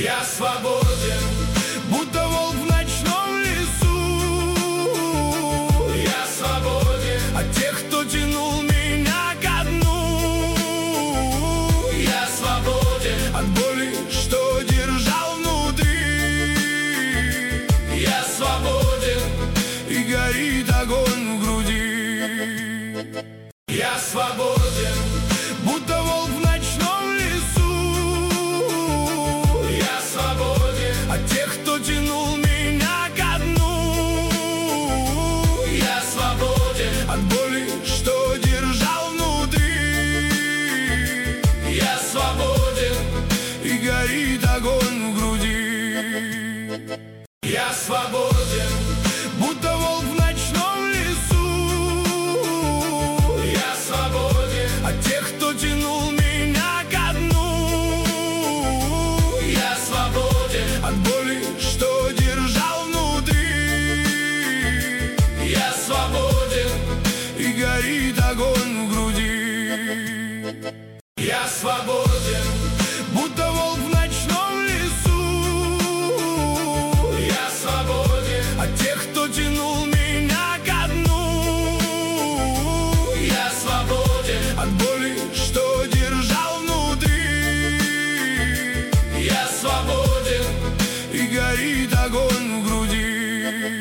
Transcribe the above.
Я свободен, будто волк в ночном лесу. Я свободен от тех, кто тянул меня ко дну. Я свободен от боли, что держал внутри. Я свободен, и горит огонь в груди. Я свободен, будто волк в ночном лесу. Я свободен от тех, кто тянул меня ко дну. Я свободен от боли, что держал внутри. Я свободен, и горит огонь в груди. Я свободен, будто волк в ночном лесу. Я свободен от тех, кто тянул меня ко дну. Я свободен от боли, что держал внутри. Я свободен, и горит огонь в груди. Я свободен, будто волк в ночном лесу. Я свободен от тех, кто тянул меня ко дну. Я свободен от боли, что